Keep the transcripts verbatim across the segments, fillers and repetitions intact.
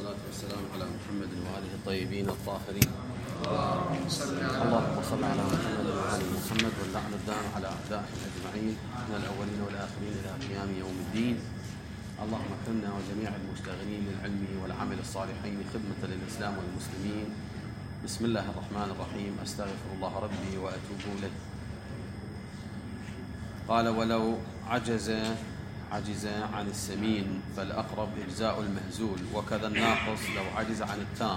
والصلاة والسلام على محمد وآله الطيبين الطاهرين. اللهم صل على محمد وآل محمد واللعن الدائم على أعدائهم أجمعين من الأولين والآخرين إلى قيام يوم الدين. اللهم اكرمنا وجميع المشتغلين للعلم والعمل الصالحين خدمة للإسلام والمسلمين. بسم الله الرحمن الرحيم. أستغفر الله ربي وأتوب إليه. قال: ولو عجز عجز عن السمين فالأقرب إجزاء المهزول، وكذا الناقص لو عجز عن التام.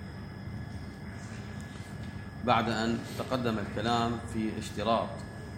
بعد أن تقدم الكلام في اشتراط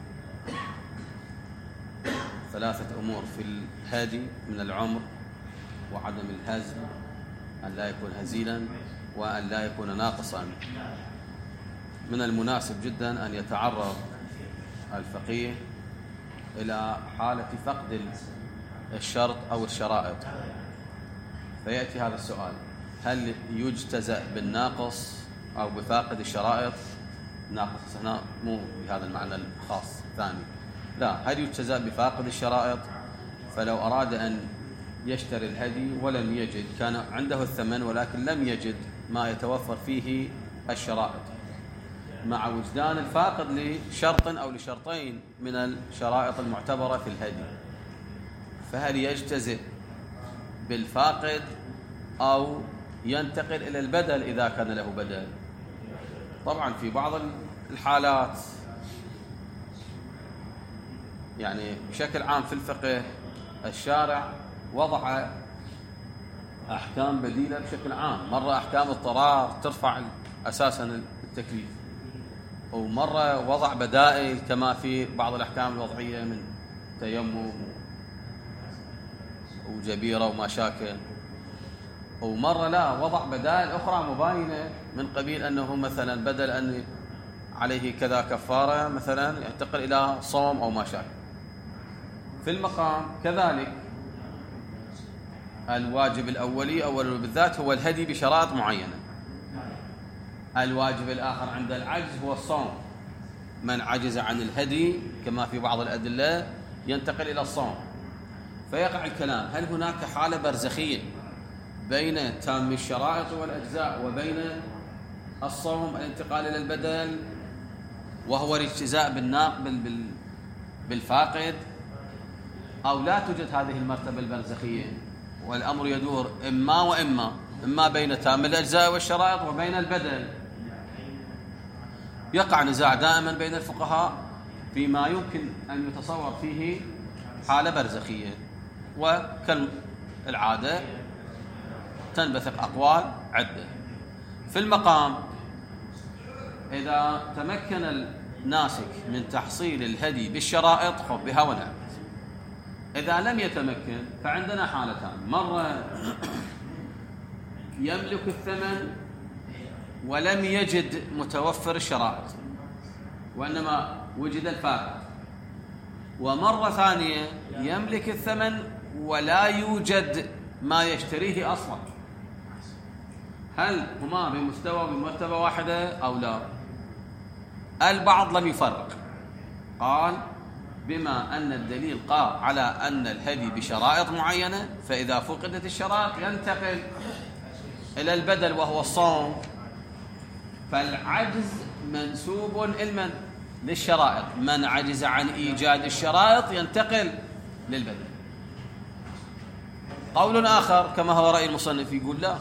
ثلاثة أمور في الهادي من العمر وعدم الهزل، أن لا يكون هزيلا وأن لا يكون ناقصا، من المناسب جدا أن يتعرض الفقيه إلى حالة فقد الشرط أو الشرائط، فيأتي هذا السؤال: هل يجتزأ بالناقص أو بفاقد الشرائط؟ ناقص هنا مو بهذا المعنى الخاص الثاني، لا، هل يجتزأ بفاقد الشرائط؟ فلو أراد أن يشتري الهدي ولم يجد، كان عنده الثمن ولكن لم يجد ما يتوفر فيه الشرائط، مع وجدان الفاقد لشرط أو لشرطين من الشرائط المعتبرة في الهدي، فهل يجتزئ بالفاقد أو ينتقل إلى البدل إذا كان له بدل؟ طبعا في بعض الحالات، يعني بشكل عام في الفقه الشارع وضع أحكام بديلة بشكل عام، مرة أحكام اضطرار ترفع أساسا التكليف، ومرة وضع بدائل كما في بعض الأحكام الوضعية من تيمم وجبيرة وما شاكل، ومرة لا، وضع بدائل أخرى مباينة من قبيل أنه مثلا بدل أن عليه كذا كفارة مثلا ينتقل إلى صوم أو ما شاكل. في المقام كذلك الواجب الأولي أولا بالذات هو الهدي بشرائط معينة، الواجب الآخر عند العجز هو الصوم، من عجز عن الهدي كما في بعض الأدلة ينتقل إلى الصوم. فيقع الكلام: هل هناك حالة برزخية بين تام الشرائط والأجزاء وبين الصوم الانتقال إلى البدل وهو الاجتزاء بالناقل بالفاقد، أو لا توجد هذه المرتبة البرزخية والأمر يدور إما وإما، إما بين تام الأجزاء والشرائط وبين البدل؟ يقع نزاع دائما بين الفقهاء فيما يمكن أن يتصور فيه حالة برزخية، وكالعادة تنبثق أقوال عدة. في المقام إذا تمكن الناسك من تحصيل الهدي بالشرائط خب بها ونعمت، إذا لم يتمكن فعندنا حالتان: مرة يملك الثمن ولم يجد متوفر الشرائط وإنما وجد الفاقد، ومرة ثانية يملك الثمن ولا يوجد ما يشتريه أصلا. هل هما بمستوى بمرتبة واحدة أو لا؟ البعض لم يفرق، قال بما أن الدليل قال على أن الهدي بشرائط معينة، فإذا فقدت الشرائط ينتقل إلى البدل وهو الصوم، فالعجز منسوب إلمن للشرائط، من عجز عن إيجاد الشرائط ينتقل للبدل. قول آخر كما هو رأي المصنف يقول: لا،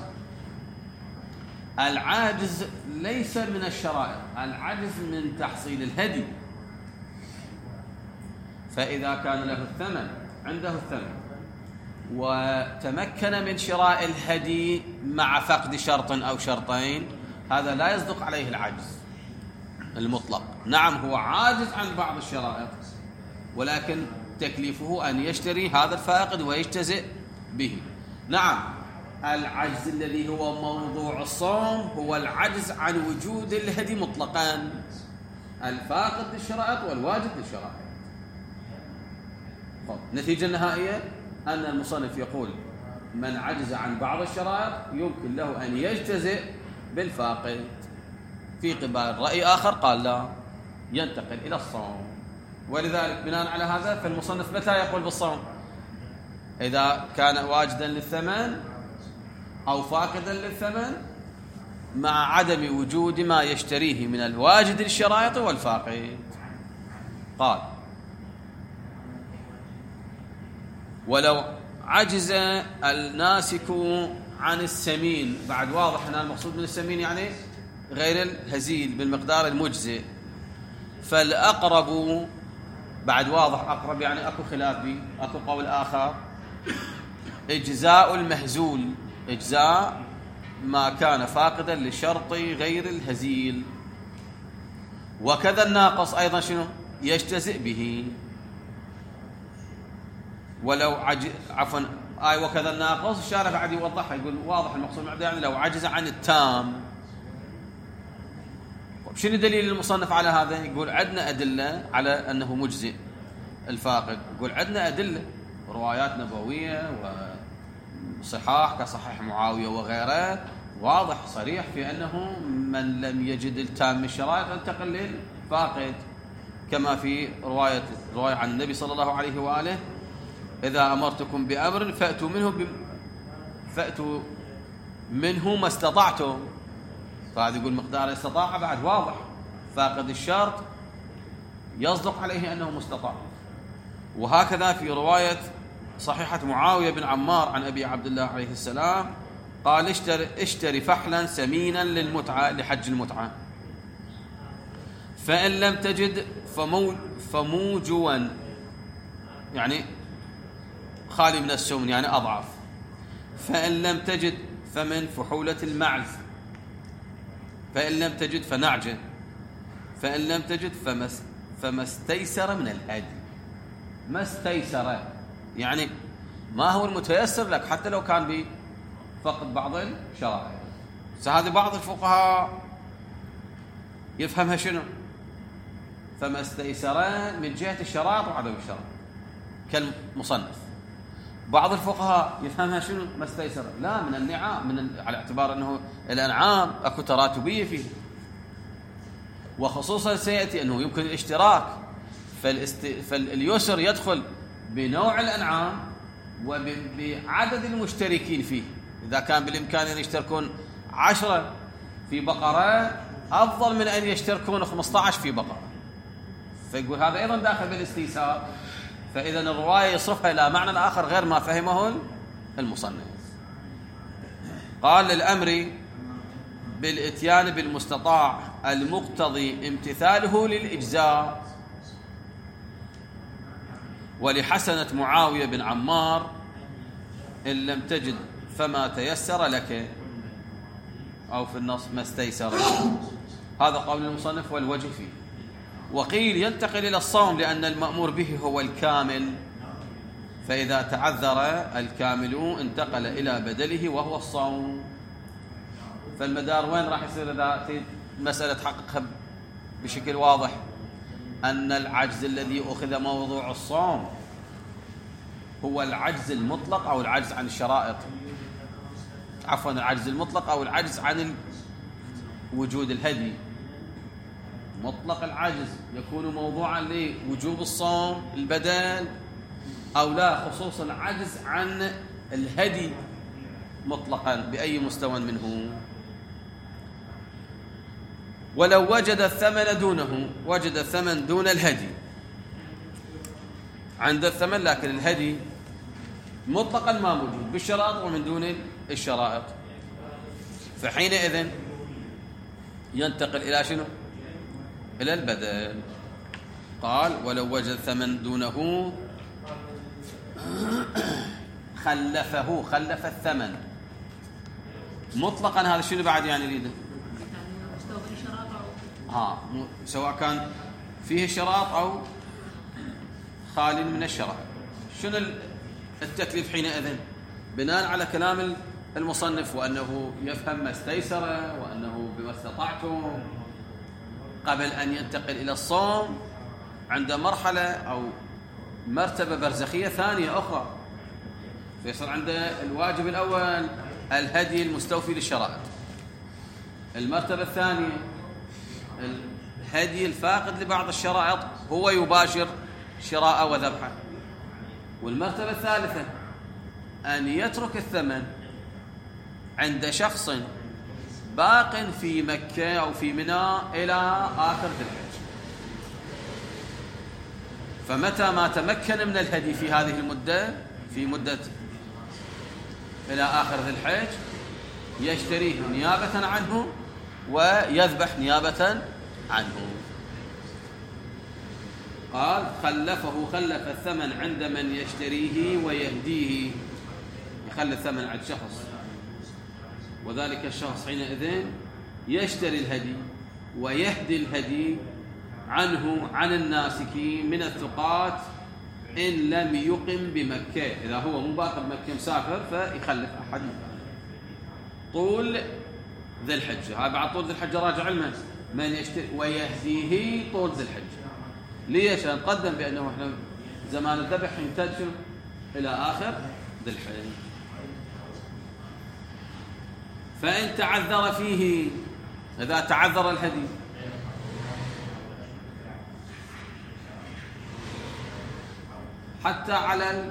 العاجز ليس من الشرائط، العجز من تحصيل الهدي، فإذا كان له الثمن عنده الثمن وتمكن من شراء الهدي مع فقد شرط أو شرطين، هذا لا يصدق عليه العجز المطلق. نعم هو عاجز عن بعض الشرائط، ولكن تكليفه أن يشتري هذا الفاقد ويجتزئ به. نعم العجز الذي هو موضوع الصوم هو العجز عن وجود الهدي مطلقا، الفاقد للشرائط والواجد للشرائط. النتيجة النهائية أن المصنف يقول: من عجز عن بعض الشرائط يمكن له أن يجتزئ بالفاقد. في قبال رأي آخر قال لا، ينتقل إلى الصوم. ولذلك بناء على هذا فالمصنف متى يقول بالصوم؟ إذا كان واجدا للثمن أو فاقدا للثمن مع عدم وجود ما يشتريه من الواجد للشرائط والفاقد. قال: ولو عجز الناسك عن السمين. بعد واضح هنا المقصود من السمين يعني غير الهزيل بالمقدار المجزئ. فالأقرب، بعد واضح أقرب يعني أكو خلاف بي، أكو قول آخر، إجزاء المهزول، إجزاء ما كان فاقدا لشرط غير الهزيل. وكذا الناقص أيضا شنو يجتزئ به. ولو عجز، عفوا آي وكذا الناقص الشارع بعد يوضحها، يقول واضح المقصود يعني لو عجز عن التام. شنو دليل المصنف على هذا؟ يقول عندنا أدلة على أنه مجزئ الفاقد. يقول عندنا أدلة روايات نبوية وصحاح كصحيح معاوية وغيره واضح صريح في أنه من لم يجد التام من الشرائط انتقل للفاقد، كما في رواية رواية عن النبي صلى الله عليه وآله: إذا أمرتكم بأمر فأتوا منه ب... فأتوا منه ما استطعتم. فهذا يقول مقدار استطاع بعد واضح، فاقد الشرط يصدق عليه أنه مستطاع. وهكذا في رواية صحيحة معاوية بن عمار عن أبي عبد الله عليه السلام قال: اشتري, اشتري فحلا سمينا للمتعة لحج المتعة، فإن لم تجد فمو فموجوا يعني خالي من السمن يعني أضعف، فإن لم تجد فمن فحولة المعز، فإن لم تجد فنعجة، فإن لم تجد فمس فما استيسر من الهدي. ما استيسر يعني ما هو المتيسر لك حتى لو كان بفقد بعض الشرائط. هذه بعض الفقهاء يفهمها شنو؟ فما استيسر من جهة الشرائط وعدم الشرائط كالمصنف. بعض الفقهاء يفهمها شنو؟ ما استيسر لا من النعام، من ال... على اعتبار أنه الأنعام أكو تراتبية فيه، وخصوصا سيأتي أنه يمكن الاشتراك، فالاست... فاليسر يدخل بنوع الأنعام وبعدد المشتركين فيه. إذا كان بالإمكان أن يشتركون عشرة في بقرة أفضل من أن يشتركون خمسة عشر في بقرة، فيقول هذا أيضا داخل بالاستيسار. فإذا الرواية يصرفها إلى معنى آخر غير ما فهمه المصنف. قال: للأمر بالإتيان بالمستطاع المقتضي امتثاله للإجزاء. ولحسنة معاوية بن عمار: إن لم تجد فما تيسر لك، أو في النص ما استيسر. هذا قول المصنف والوجه فيه. وقيل ينتقل إلى الصوم لأن المأمور به هو الكامل، فإذا تعذر الكامل انتقل إلى بدله وهو الصوم. فالمدار وين راح يصير إذا مسألة تحققها بشكل واضح؟ أن العجز الذي أخذ موضوع الصوم هو العجز المطلق أو العجز عن الشرائط، عفوا العجز المطلق أو العجز عن وجود الهدي. مطلق العجز يكون موضوعا لوجوب الصوم البدل أو لا، خصوصا العجز عن الهدي مطلقا بأي مستوى منه. ولو وجد الثمن دونه، وجد الثمن دون الهدي، عند الثمن لكن الهدي مطلقا ما موجود بالشرائط ومن دون الشرائط، فحينئذ ينتقل إلى شنو؟ إلى البدل. قال: ولو وجد الثمن دونه خلفه، خلف الثمن مطلقا. هذا شنو بعد يعني يريده؟ ها سواء كان فيه الشرائط أو خالي من الشرائط. شنو التكليف حينئذ؟ بناء على كلام المصنف وأنه يفهم ما استيسر وأنه بما استطعتم، قبل أن ينتقل إلى الصوم عند مرحلة أو مرتبة برزخية ثانية أخرى، فيصير عنده الواجب الأول الهدي المستوفي للشرائط، المرتبة الثانية الهدي الفاقد لبعض الشرائط هو يباشر شراء وذبحه، والمرتبة الثالثة أن يترك الثمن عند شخص باق في مكة أو في منى إلى آخر ذي الحج، فمتى ما تمكن من الهدي في هذه المدة، في مدة إلى آخر ذي الحج، يشتريه نيابة عنه ويذبح نيابة عنه. قال خلفه، خلف الثمن عند من يشتريه ويهديه، يخلي الثمن عند شخص، وذلك الشخص حينئذ يشتري الهدي ويهدي الهدي عنه عن الناسك من الثقات إن لم يقم بمكة. إذا هو مو باقي بمكة مسافر فيخلف أحد طول ذي الحجة. هاي بعد طول ذي الحجة راجع لمن؟ من يشتري ويهديه طول ذي الحجة. ليش؟ نقدم بأنه احنا زمان الذبح يمتد إلى آخر ذي الحجة. فإن تعذر فيه، إذا تعذر الهدي حتى على ال...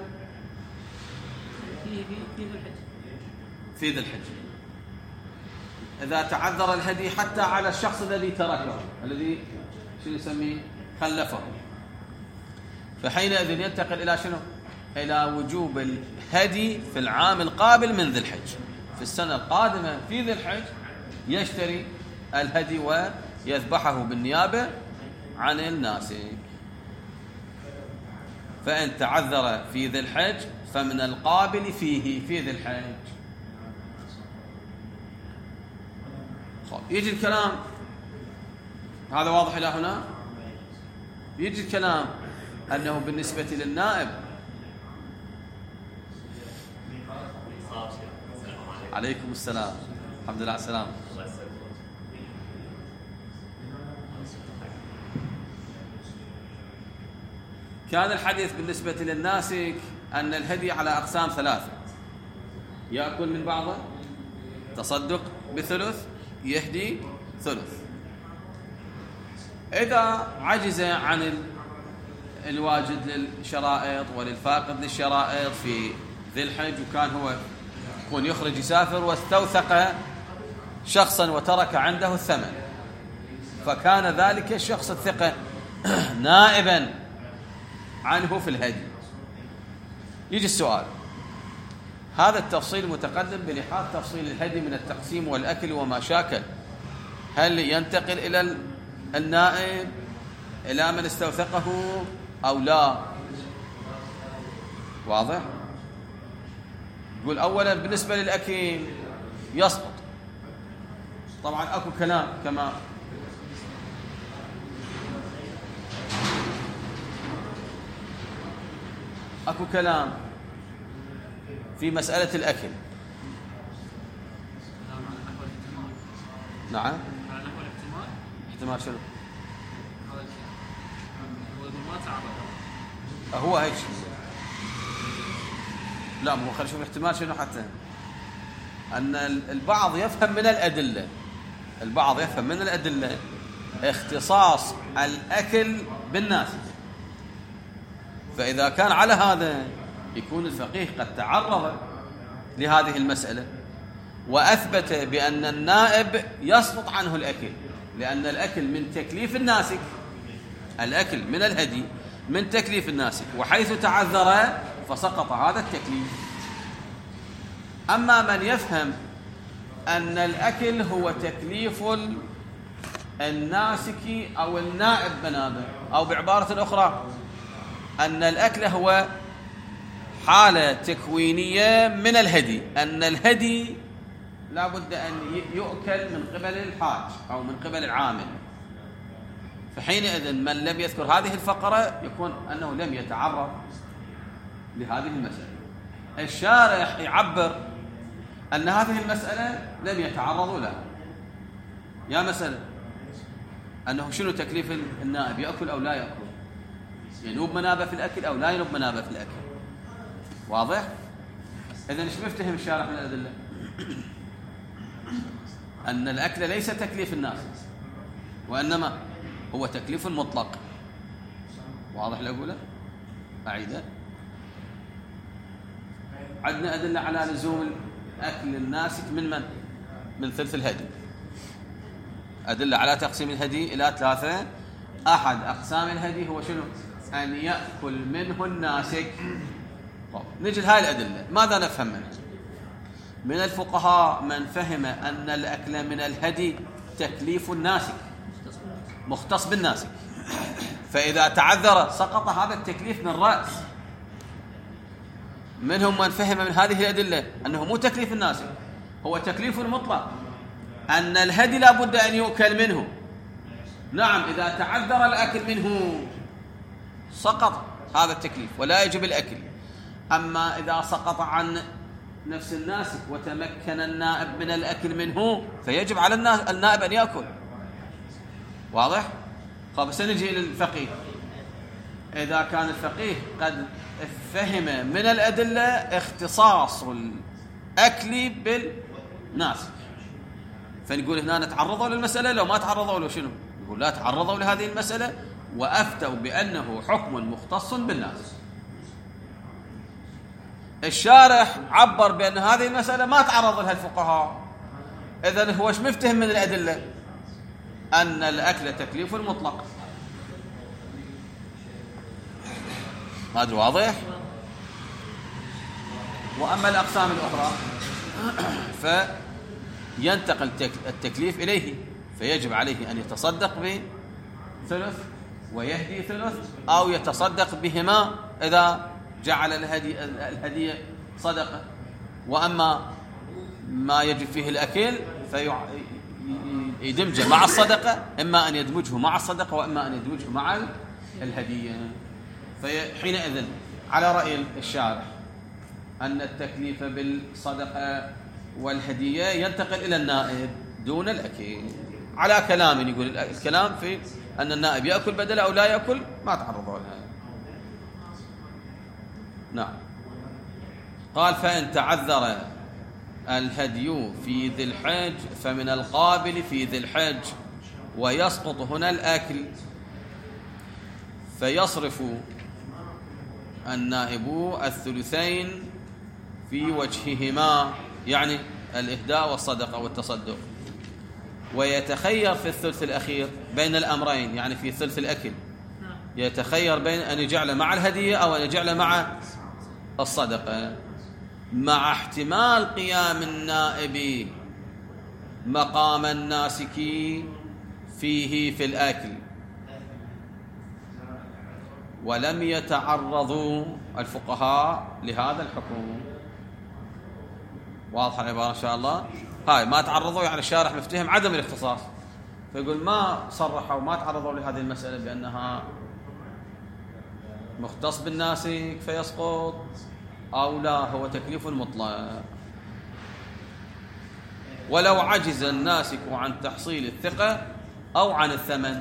في ذي الحج، إذا تعذر الهدي حتى على الشخص الذي تركه، الذي شنو يسميه خلفه، فحينئذ ينتقل إلى شنو؟ إلى وجوب الهدي في العام القابل من ذي الحج. في السنة القادمة في ذي الحج يشتري الهدي ويذبحه بالنيابة عن الناسك. فإن تعذر في ذي الحج فمن القابل فيه في ذي الحج. يجي الكلام هذا واضح إلى هنا. يجي الكلام أنه بالنسبة للنائب، عليكم السلام، الحمد لله على السلامة. كان الحديث بالنسبة للناسك أن الهدي على أقسام ثلاثة: يأكل من بعضه، تصدق بثلث، يهدي ثلث. إذا عجز عن الواجد للشرائط وللفاقد للشرائط في ذي الحج، وكان هو يكون يخرج يسافر واستوثق شخصا وترك عنده الثمن، فكان ذلك الشخص الثقة نائبا عنه في الهدي. يجي السؤال: هذا التفصيل متقدم بلحاظ تفصيل الهدي من التقسيم والأكل وما شاكل، هل ينتقل إلى النائب إلى من استوثقه أو لا؟ واضح؟ يقول أولا بالنسبة للأكل يسقط. طبعا أكو كلام كما أكو كلام في مسألة الأكل. نعم. احتمال شنو؟ هو هيك. لا، مو خلينا نشوف الاحتمال شنو. حتى أن البعض يفهم من الأدلة، البعض يفهم من الأدلة اختصاص الأكل بالناس، فإذا كان على هذا يكون الفقيه قد تعرض لهذه المسألة وأثبت بأن النائب يسقط عنه الأكل، لأن الأكل من تكليف الناسك، الأكل من الهدي من تكليف الناسك، وحيث تعذر فسقط هذا التكليف. أما من يفهم أن الأكل هو تكليف الناسك أو النائب بنابه، أو بعبارة أخرى أن الأكل هو حالة تكوينية من الهدي، أن الهدي لا بد أن يؤكل من قبل الحاج أو من قبل العامل، فحينئذ من لم يذكر هذه الفقرة يكون أنه لم يتعرض لهذه المسألة. الشارح يعبر أن هذه المسألة لم يتعرضوا لها. يا مسألة أنه شنو تكليف النائب، يأكل أو لا يأكل، ينوب منابه في الأكل أو لا ينوب منابه في الأكل. واضح؟ إذن ايش بيفتهم الشارح من الأدلة؟ أن الأكل ليس تكليف الناس، وإنما هو تكليف مطلق. واضح الأقولة؟ أعيدها. عندنا أدلة على لزوم أكل الناسك من من؟ من ثلث الهدي. أدلة على تقسيم الهدي إلى ثلاثة. أحد أقسام الهدي هو شنو؟ أن يأكل منه الناسك. طب نجي لهذه الأدلة، ماذا نفهم منها؟ من الفقهاء من فهم أن الأكل من الهدي تكليف الناسك، مختص بالناسك، فإذا تعذر سقط هذا التكليف من رأس. منهم من فهم من هذه الأدلة أنه مو تكليف الناسك، هو تكليف مطلق، أن الهدي لا بد أن يؤكل منه. نعم، إذا تعذر الأكل منه سقط هذا التكليف ولا يجب الأكل. أما إذا سقط عن نفس الناسك وتمكن النائب من الأكل منه فيجب على النائب أن يأكل. واضح؟ طب سنجي للفقيه. إذا كان الفقيه قد فهم من الأدلة اختصاص الأكل بالناسك، فنقول هنا نتعرضوا للمسألة، لو ما تعرضوا له شنو؟ نقول لا تعرضوا لهذه المسألة وأفتوا بأنه حكم مختص بالناس. الشارح عبر بأن هذه المسألة ما تعرض لها الفقهاء، إذن هو ايش مفتهم من الأدلة؟ أن الأكل تكليف مطلق. هذا واضح؟ وأما الأقسام الأخرى فينتقل التكليف إليه، فيجب عليه أن يتصدق بثلث ويهدي ثلث، أو يتصدق بهما إذا جعل الهدي الهدية صدقة. وأما ما يجب فيه الأكل فيدمجه مع الصدقة، إما أن يدمجه مع الصدقة وإما أن يدمجه مع الهدية. فحينئذ على رأي الشارح أن التكليف بالصدقة والهدية ينتقل إلى النائب دون الأكل. على كلام يقول الكلام في أن النائب يأكل بدل أو لا يأكل ما تعرضوا لها. نعم. قال فإن تعذر الهدي في ذي الحج فمن القابل في ذي الحج، ويسقط هنا الأكل، فيصرف النائب الثلثين في وجههما، يعني الإهداء والصدقة والتصدق، ويتخير في الثلث الأخير بين الأمرين، يعني في ثلث الأكل يتخير بين أن يجعل مع الهدية أو أن يجعل مع الصدقة، مع احتمال قيام النائب مقام الناسك فيه في الأكل، ولم يتعرضوا الفقهاء لهذا الحكم. واضح العبارة إن شاء الله؟ هاي ما تعرضوا، يعني الشارح مفتهم عدم الاختصاص، فيقول ما صرحوا ما تعرضوا لهذه المسألة بأنها مختص بالناسك فيسقط أو لا، هو تكليف مطلق. ولو عجز الناسك عن تحصيل الثقة أو عن الثمن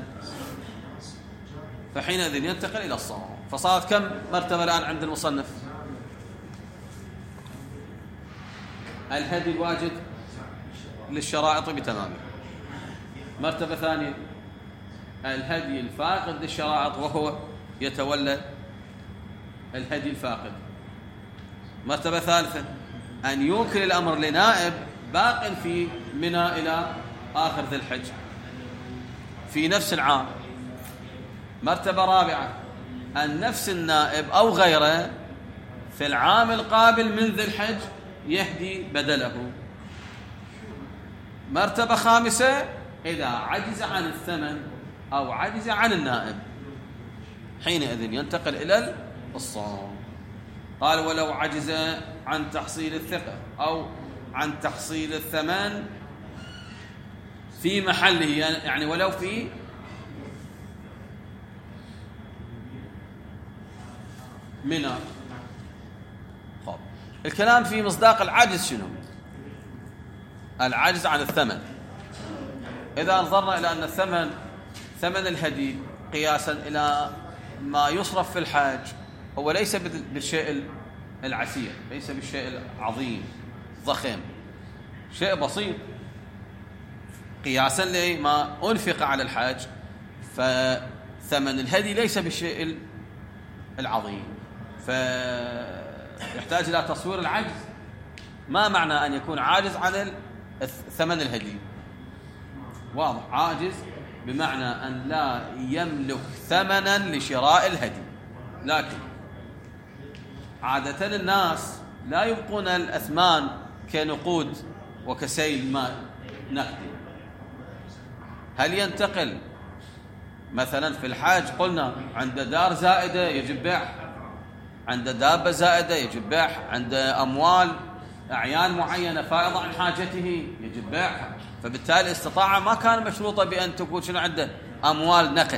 فحينئذ ينتقل إلى الصوم. فصارت كم مرتبة الآن عند المصنف؟ الهدي الواجد للشرائط بتمامه. مرتبة ثانية الهدي الفاقد للشرائط وهو يتولى الهدي الفاقد. مرتبة ثالثة أن يوكل الأمر لنائب باق في منى إلى آخر ذي الحج في نفس العام. مرتبة رابعة أن نفس النائب أو غيره في العام القابل من ذي الحج يهدي بدله. مرتبة خامسة إذا عجز عن الثمن أو عجز عن النائب حينئذ ينتقل إلى الصوم. قال ولو عجز عن تحصيل الثقة أو عن تحصيل الثمن في محله، يعني ولو في منى. طب الكلام في مصداق العجز شنو؟ العجز عن الثمن. إذا نظرنا إلى أن الثمن ثمن الهدي قياسا إلى ما يصرف في الحاج هو ليس بالشيء العسير، ليس بالشيء العظيم ضخم، شيء بسيط قياسا لما أنفق على الحاج، فثمن الهدي ليس بالشيء العظيم، فيحتاج إلى تصوير العجز. ما معنى أن يكون عاجز عن ثمن الهدي؟ واضح، عاجز بمعنى أن لا يملك ثمنا لشراء الهدي. لكن عادة الناس لا يبقون الأثمان كنقود وكسيل ماء نقدي. هل ينتقل مثلا في الحاج؟ قلنا عند دار زائدة يجب بيعها، عند دابة زائدة يجب بيعها، عند أموال أعيان معينة فائضة عن حاجته يجب بيعها. فبالتالي الاستطاعة ما كان مشروطة بأن تكون شنو عنده أموال نقد.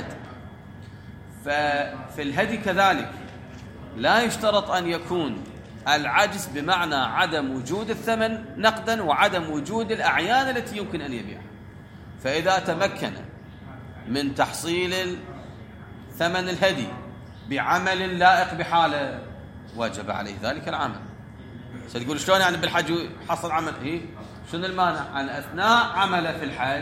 ففي الهدي كذلك لا يشترط أن يكون العجز بمعنى عدم وجود الثمن نقدا وعدم وجود الأعيان التي يمكن أن يبيعها. فإذا تمكن من تحصيل ثمن الهدي بعمل لائق بحاله وجب عليه ذلك العمل. ستقول شلون يعني بالحج يحصل عمل؟ هي شنو المانع أن أثناء عمله في الحج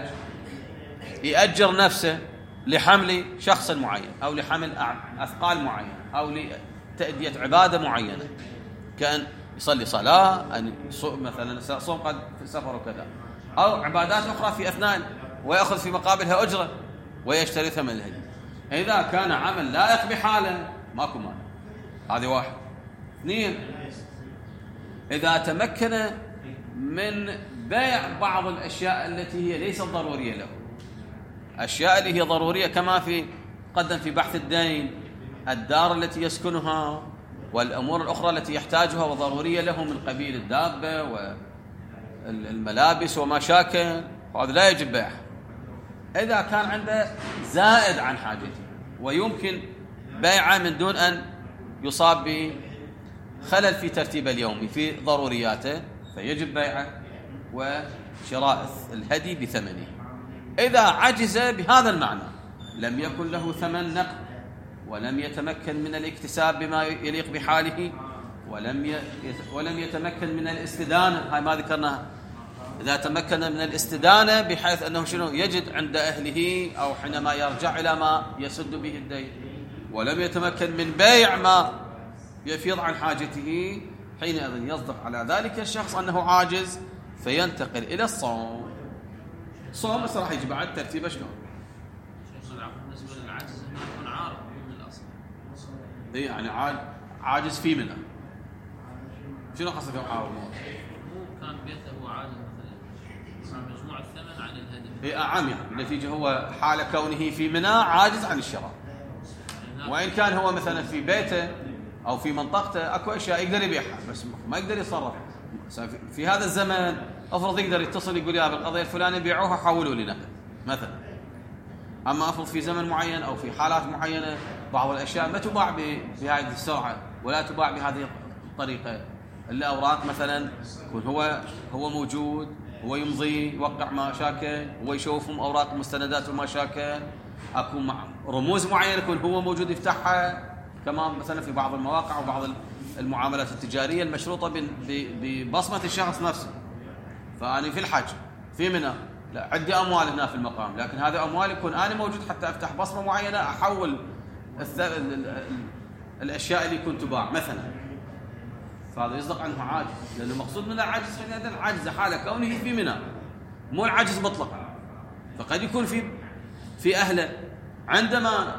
يأجر نفسه لحمل شخص معين أو لحمل أثقال معين أو لتأدية عبادة معينة، كأن يصلي صلاة، أن يصوم مثلا صوم قد في سفر وكذا، أو عبادات أخرى في أثناء ويأخذ في مقابلها أجرة ويشتري ثمن الهدي. إذا كان عمل لائق بحاله ماكو مانع. هذه واحد. اثنين، إذا تمكن من بيع بعض الأشياء التي هي ليست ضرورية له، أشياء اللي هي ضرورية كما في قدم في بحث الدين، الدار التي يسكنها والأمور الأخرى التي يحتاجها وضرورية له من قبيل الدابة والملابس وما شاكل، وهذا لا يجب بيعها. إذا كان عنده زائد عن حاجته ويمكن بيعه من دون أن يصاب بخلل في ترتيب اليومي في ضرورياته فيجب بيعه وشراء الهدي بثمنه. إذا عجز بهذا المعنى لم يكن له ثمن نقد ولم يتمكن من الاكتساب بما يليق بحاله ولم ولم يتمكن من الاستدانة، هاي ما ذكرناها. إذا تمكن من الاستدانة بحيث أنه شنو يجد عند أهله أو حينما يرجع إلى ما يسد به الدين، ولم يتمكن من بيع ما يفيض عن حاجته، حينئذ يصدق على ذلك الشخص أنه عاجز فينتقل إلى الصوم. الصوم بس راح يجي بعد ترتيبه شلون؟ بالنسبة للعجز أنه يكون عارض من الأصل. إيه يعني عاجز في منه. شنو قصدك عارض؟ مو كان بيته هو عاجز مثلا مجموع الثمن عن الهدي. إيه أعم يعني بالنتيجة هو حال كونه في منى عاجز عن الشراء. وإن كان هو مثلا في بيته أو في منطقته أكو أشياء يقدر يبيعها بس ما يقدر يتصرف. في هذا الزمن أفرض يقدر يتصل يقول يا بالقضية الفلانية بيعوها حولوا لي نقد مثلا. أما أفرض في زمن معين أو في حالات معينة بعض الأشياء ما تباع بهذه السرعة ولا تباع بهذه الطريقة. الأوراق مثلا يكون هو هو موجود، هو يمضي يوقع ما شاكل، هو يشوفهم أوراق مستندات وما شاكل، أكو رموز معينة يكون هو موجود يفتحها، كما مثلا في بعض المواقع وبعض المعاملات التجارية المشروطة ببصمة الشخص نفسه. فأنا في الحج في منى لا عندي أموال هنا في المقام، لكن هذه أموال يكون أنا موجود حتى أفتح بصمة معينة أحول الأشياء اللي كنت تباع مثلا. فهذا يصدق عنه عاجز، لأنه المقصود من العجز حينئذ عجز حالة كونه في منى، مو العجز مطلقا. فقد يكون في في أهله عندما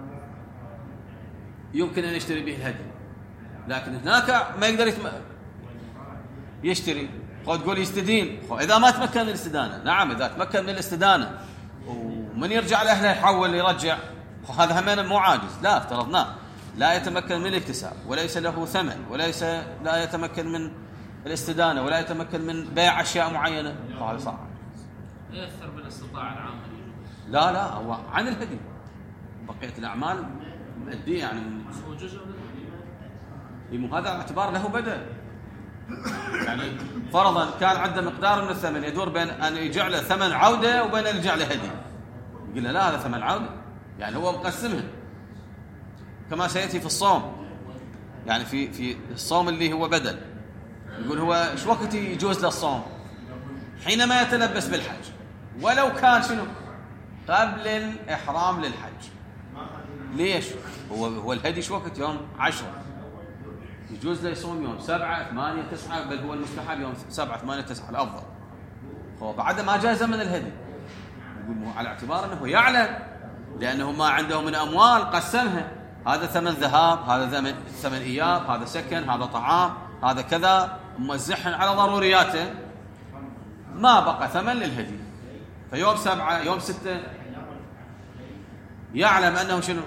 يمكن أن يشتري به الهدي، لكن هناك ما يقدر يتم... يشتري. خذ تقول يستدين، إذا ما تمكن من الاستدانة، نعم إذا تمكن من الاستدانة ومن يرجع لأهله يحول يرجع، هذا همين مو عاجز. لا افترضناه لا يتمكن من الاكتساب وليس له ثمن وليس لا يتمكن من الاستدانة ولا يتمكن من بيع أشياء معينة، هذا صعب. يأثر بالاستطاعة العامة؟ لا لا هو عن الهدي بقية الأعمال مؤدية يعني هو جزء من هذا اعتبار له بدل. يعني فرضا كان عنده مقدار من الثمن يدور بين أن يجعل له ثمن عودة وبين أن يجعل له هدي، يقول له لا هذا ثمن عودة، يعني هو مقسمها كما سيأتي في الصوم. يعني في في الصوم اللي هو بدل يقول هو ايش وقت يجوز له الصوم؟ حينما يتلبس بالحج، ولو كان شنو قبل الإحرام للحج. ليش؟ هو هو الهدي ايش وقت؟ يوم عشرة، يجوز له يصوم يوم سبعة ثمانية تسعة، بل هو المستحب يوم سبعة ثمانية تسعة الأفضل. هو بعد ما جاء زمن الهدي يقول على اعتبار أنه يعلم، لأنه ما عنده من أموال قسمها، هذا ثمن ذهاب، هذا ثمن ثمن إياب، هذا سكن، هذا طعام، هذا كذا، موزعهم على ضرورياته، ما بقى ثمن للهدي. فيوم سبعة يوم ستة يعلم أنه شنو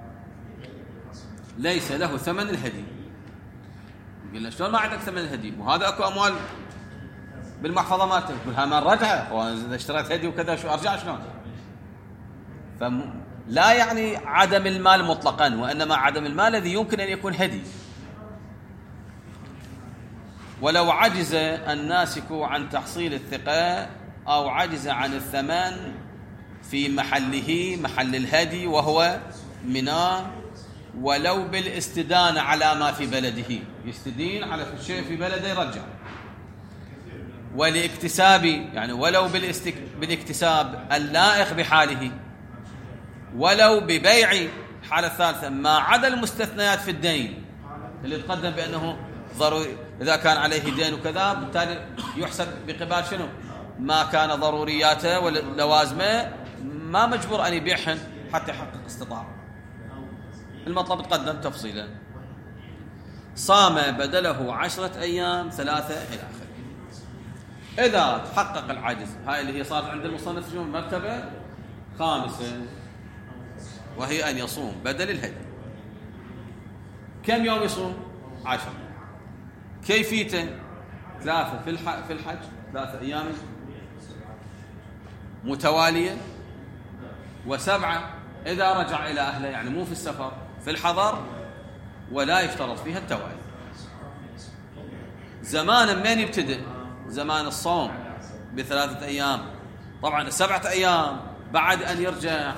ليس له ثمن الهدي. يقول له شلون ما عندك ثمن الهدي وهذا أكو أموال بالمحفظة مالته؟ يقول ها من رجعه، وإذا اشتريت هدي وكذا شو أرجع شلون؟ فلا يعني عدم المال مطلقا، وإنما عدم المال الذي يمكن أن يكون هدي. ولو عجز الناسك عن تحصيل الثقة أو عجز عن الثمن في محله محل الهدي وهو منى، ولو بالاستدانة على ما في بلده، يستدين على الشيء في بلده يرجع، والاكتساب يعني ولو بالاستك... بالاكتساب اللائق بحاله، ولو ببيع حالة الثالثة ما عدا المستثنيات في الدين اللي تقدم بأنه ضروري، إذا كان عليه دين وكذا بالتالي يحسب بقبال شنو ما كان ضرورياته ولوازمه، ما مجبور أن يبيعهن حتى يحقق استطاعة. المطلب تقدم تفصيلا. صام بدله عشرة أيام ثلاثة إلى آخره. إذا تحقق العجز، هاي اللي هي صارت عند المصنف شنو مرتبة خامسة، وهي أن يصوم بدل الهدي. كم يوم يصوم؟ عشرة. كيفيته؟ ثلاثة في الحج, في الحج ثلاثة أيام متوالية، وسبعة إذا رجع إلى أهله، يعني مو في السفر، في الحضر، ولا يفترض فيها التوالي. زمانا من يبتدئ؟ زمان الصوم بثلاثة أيام. طبعا السبعة أيام بعد أن يرجع،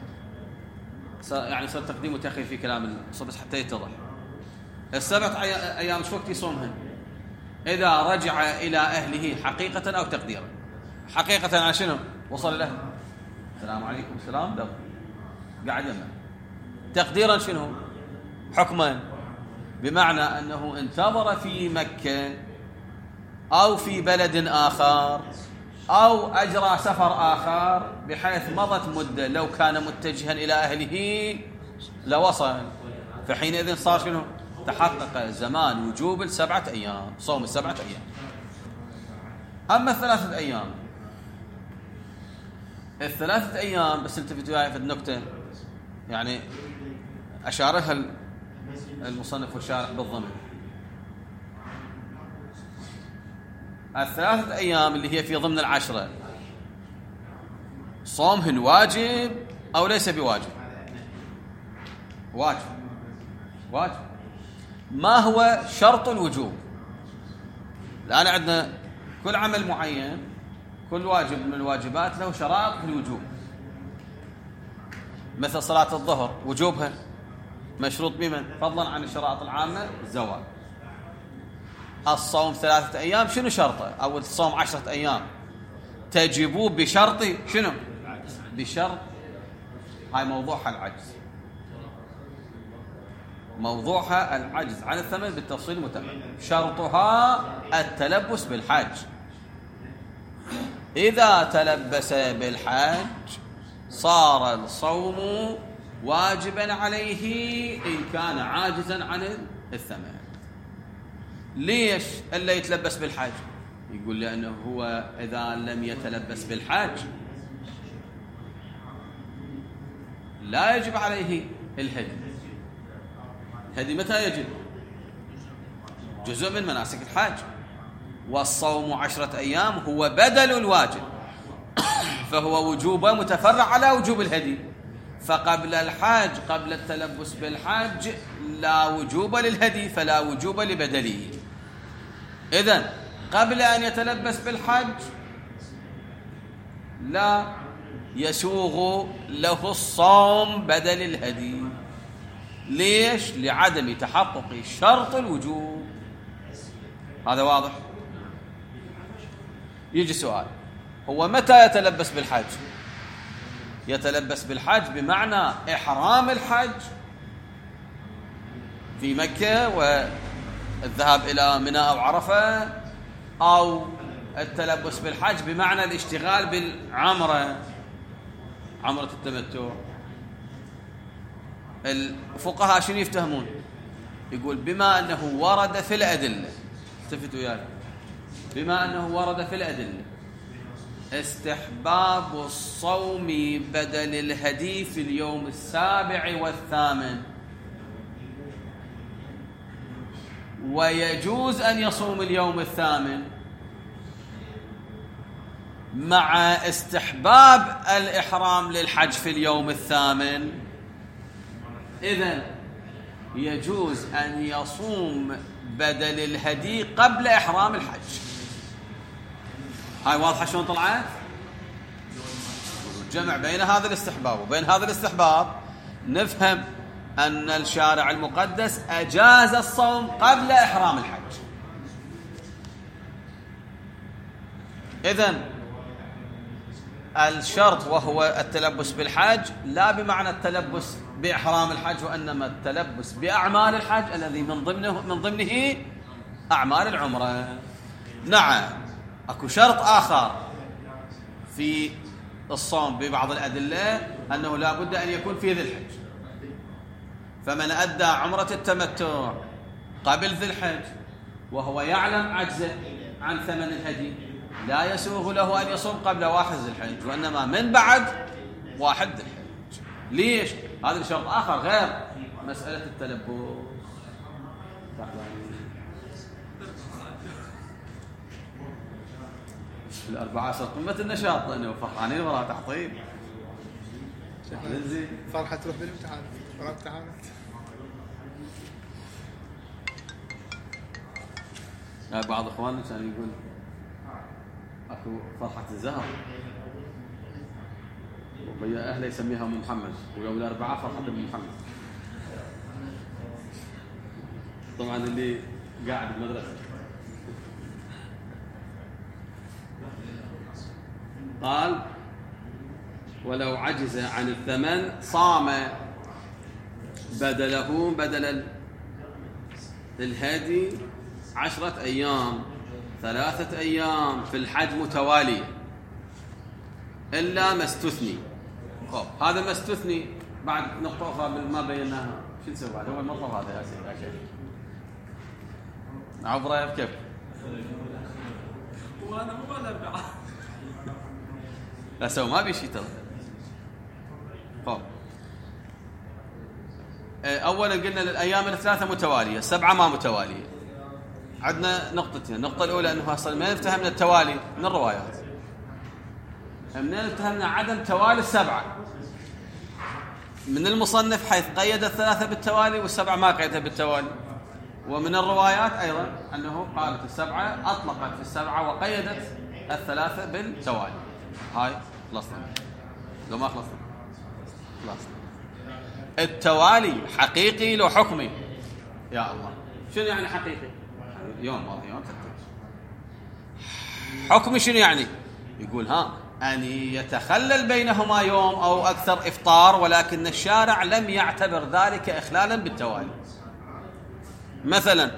يعني صار تقديم وتأخير في كلام الصبح حتى يتضح. السبعة أيام شو وقت يصومها؟ إذا رجع إلى أهله حقيقة أو تقديرا. حقيقة على شنو؟ وصل الأهل، السلام عليكم السلام ده قاعد يمه. تقديرا شنو؟ حكما، بمعنى أنه انتظر في مكة أو في بلد آخر أو أجرى سفر آخر بحيث مضت مدة لو كان متجها إلى أهله لوصل، فحينئذ صار شنو؟ تحقق زمان وجوب السبعة أيام، صوم السبعة أيام. أما الثلاثة أيام، الثلاثة أيام بس التفت وياي في النكتة، يعني أشارها المصنف والشارح بالضمن. الثلاثة أيام اللي هي في ضمن العشرة صومهن واجب أو ليس بواجب؟ واجب. واجب. ما هو شرط الوجوب؟ الآن عندنا كل عمل معين، كل واجب من الواجبات له شرائط في الوجوب. مثل صلاة الظهر وجوبها مشروط بمن؟ فضلا عن الشرائط العامة الزواج. الصوم ثلاثة أيام شنو شرطه؟ أو الصوم عشرة أيام تجب بشرط شنو؟ بشرط، هاي موضوعها العجز، موضوعها العجز عن الثمن بالتفصيل المتقدم. شرطها التلبس بالحج. إذا تلبس بالحج صار الصوم واجبا عليه إن كان عاجزا عن الثمن. ليش إلا يتلبس بالحج؟ يقول لأنه هو إذا لم يتلبس بالحج لا يجب عليه الهدي. الهدي متى يجب؟ جزء من مناسك الحج. والصوم عشرة أيام هو بدل الواجب، فهو وجوبه متفرع على وجوب الهدي. فقبل الحج، قبل التلبس بالحج، لا وجوب للهدي، فلا وجوب لبدله. إذن قبل أن يتلبس بالحج لا يسوغ له الصوم بدل الهدي. ليش؟ لعدم تحقق شرط الوجوب. هذا واضح؟ يجي سؤال، هو متى يتلبس بالحج؟ يتلبس بالحج بمعنى إحرام الحج في مكة الذهاب إلى منى أو عرفة، أو التلبس بالحج بمعنى الاشتغال بالعمرة، عمرة التمتع. الفقهاء شنو يفتهمون؟ يقول بما أنه ورد في الأدلة، التفتوا وياي، بما أنه ورد في الأدلة استحباب الصوم بدل الهدي في اليوم السابع والثامن، ويجوز أن يصوم اليوم الثامن، مع استحباب الإحرام للحج في اليوم الثامن، إذن يجوز أن يصوم بدل الهدي قبل إحرام الحج. هاي واضحة شلون طلعت؟ الجمع بين هذا الاستحباب وبين هذا الاستحباب نفهم أن الشارع المقدس أجاز الصوم قبل إحرام الحج. إذن الشرط وهو التلبس بالحج لا بمعنى التلبس بإحرام الحج، وإنما التلبس بأعمال الحج الذي من ضمنه من ضمنه أعمال العمرة. نعم أكو شرط آخر في الصوم ببعض الأدلة أنه لا بد أن يكون في ذي الحج، فمن أدى عمرة التمتع قبل ذي الحج وهو يعلم عجزه عن ثمن الهدي لا يسوغ له أن يصوم قبل واحد ذي الحج، وإنما من بعد واحد ذي الحج. ليش؟ هذا شرط آخر غير مسألة التلبس. الأربعاء صار قمة النشاط لأنه فرحانين وراء تحطيب. زين فرحة تروح بالامتحان وراء امتحانات. بعض إخواننا كان يقول أكو فرحة الزهر وبيا أهله يسميها أم محمد، ويوم الأربعاء فرحة أم محمد. طبعا اللي قاعد بالمدرسة قال ولو عجز عن الثمن صام بدله بدل الهدي عشرة أيام ثلاثة أيام في الحج متوالية إلا ما استثني. هذا ما استثني بعد نقطة أخرى ما بيناها. شو نسوي بعد؟ هو المطلب هذا يا سيدي يا شيخ عبره كيف؟ وأنا مو بالأربعاء لا سوى ما بيشي ترى. طب أولا قلنا الأيام الثلاثة متوالية، السبعة ما متوالية. عندنا نقطتين، النقطة الأولى أنه أصلا ما نفتهمنا التوالي من الروايات، منين نفتهمنا عدم توالي السبعة من المصنف حيث قيد الثلاثة بالتوالي والسبعة ما قيدها بالتوالي، ومن الروايات أيضا أنه قالت السبعة أطلقت في السبعة وقيدت الثلاثة بالتوالي. هاي خلصنا لو ما خلصنا خلصنا. التوالي حقيقي لو حكمي؟ يا الله شنو يعني حقيقي؟ يوم واضح يوم حكمي شنو يعني؟ يقول ها أن يتخلل بينهما يوم أو أكثر إفطار، ولكن الشارع لم يعتبر ذلك إخلالا بالتوالي. مثلا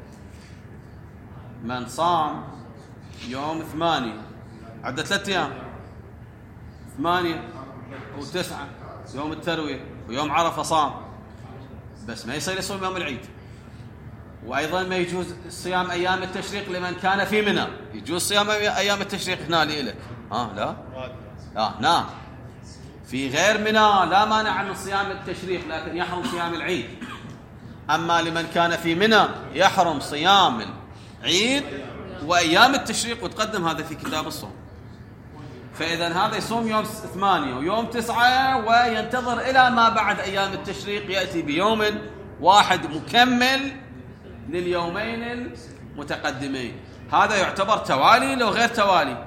من صام يوم ثمانية عدة ثلاثة أيام ثمانية وتسعة يوم التروية ويوم عرفة صام، بس ما يصير يصوم يوم العيد. وأيضا ما يجوز صيام أيام التشريق لمن كان في منى، يجوز صيام أيام التشريق هنا لإلك ها لا لا نعم في غير منى لا مانع من صيام التشريق، لكن يحرم صيام العيد. أما لمن كان في منى يحرم صيام العيد وأيام التشريق، وتقدم هذا في كتاب الصوم. فإذا هذا يصوم يوم ثمانية ويوم تسعة وينتظر إلى ما بعد أيام التشريق يأتي بيوم واحد مكمل لليومين المتقدمين. هذا يعتبر توالي لو غير توالي؟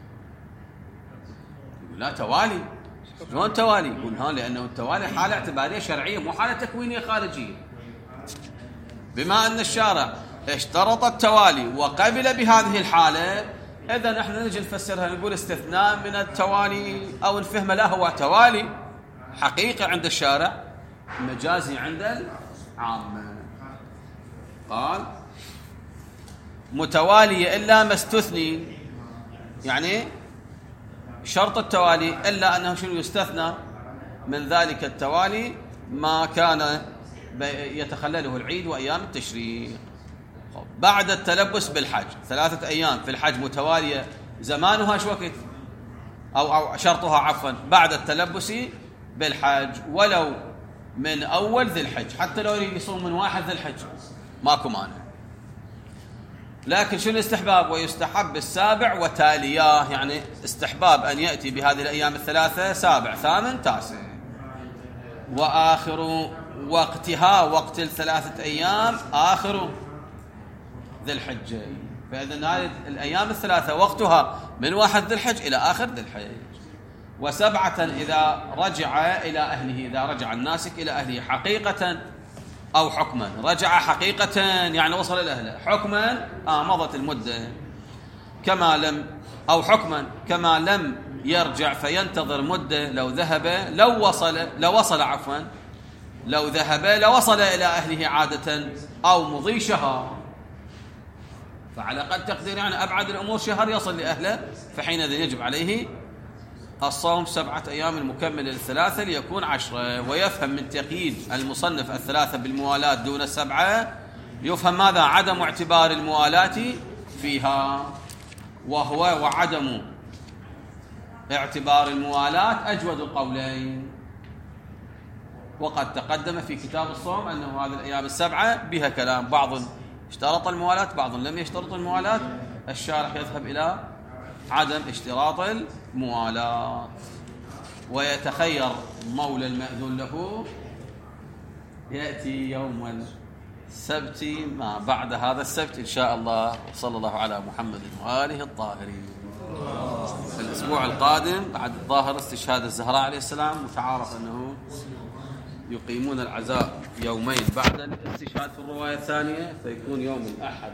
لا توالي. شلون توالي؟ يقول ها لأنه التوالي حالة اعتبارية شرعية مو حالة تكوينية خارجية. بما أن الشارع اشترط التوالي وقبل بهذه الحالة، إذا نحن نجي نفسرها نقول استثناء من التوالي، أو نفهم لا هو توالي حقيقي عند الشارع مجازي عند العامة. قال متوالية إلا ما استثني، يعني شرط التوالي إلا أنه شنو يستثنى من ذلك التوالي ما كان يتخلله العيد وأيام التشريق. بعد التلبس بالحج ثلاثة أيام في الحج متوالية زمانها شو وقت أو, أو شرطها عفوا بعد التلبس بالحج ولو من أول ذي الحج، حتى لو يصوم من واحد ذي الحج ماكو مانع. لكن شو الاستحباب؟ ويستحب السابع وتالياه، يعني استحباب أن يأتي بهذه الأيام الثلاثة سابع ثامن تاسع. وآخر وقتها وقت الثلاثة أيام آخر ذي الحجة. فإذن هذه الأيام الثلاثة وقتها من واحد ذي الحج إلى آخر ذي الحج. وسبعة إذا رجع إلى أهله، إذا رجع الناسك إلى أهله حقيقة أو حكما. رجع حقيقة يعني وصل إلى أهله، حكما آه مضت المدة كما لم أو حكما كما لم يرجع فينتظر مدة. لو ذهب لو وصل لو وصل عفوا لو ذهب لوصل إلى أهله عادة أو مضي شهر، فعلى قد تقدير يعني أبعد الأمور شهر يصل لأهله، فحينئذ يجب عليه الصوم سبعة أيام المكملة للثلاثة ليكون عشرة. ويفهم من تقييد المصنف الثلاثة بالموالاة دون السبعة، يفهم ماذا؟ عدم اعتبار الموالاة فيها، وهو وعدم اعتبار الموالاة أجود القولين. وقد تقدم في كتاب الصوم أنه هذه الأيام السبعة بها كلام، بعض اشترط الموالاة بعض لم يشترط الموالاة. الشارح يذهب إلى عدم اشتراط الموالاة، ويتخير مولى المأذون له يأتي يوم السبت ما بعد هذا السبت إن شاء الله. وصلى الله على محمد وآله الطاهرين. في الأسبوع القادم بعد الظاهر استشهاد الزهراء عليه السلام، متعارف أنه يقيمون العزاء يومين بعد الاستشهاد في الرواية الثانية، فيكون يوم الأحد